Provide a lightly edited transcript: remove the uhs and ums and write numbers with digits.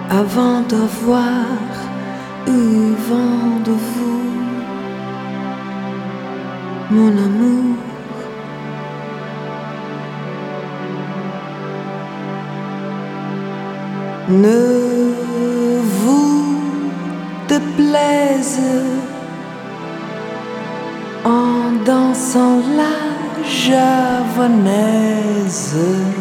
avant de voir ou vent de vous, mon amour. Ne vous déplaise en dansant la javanaise.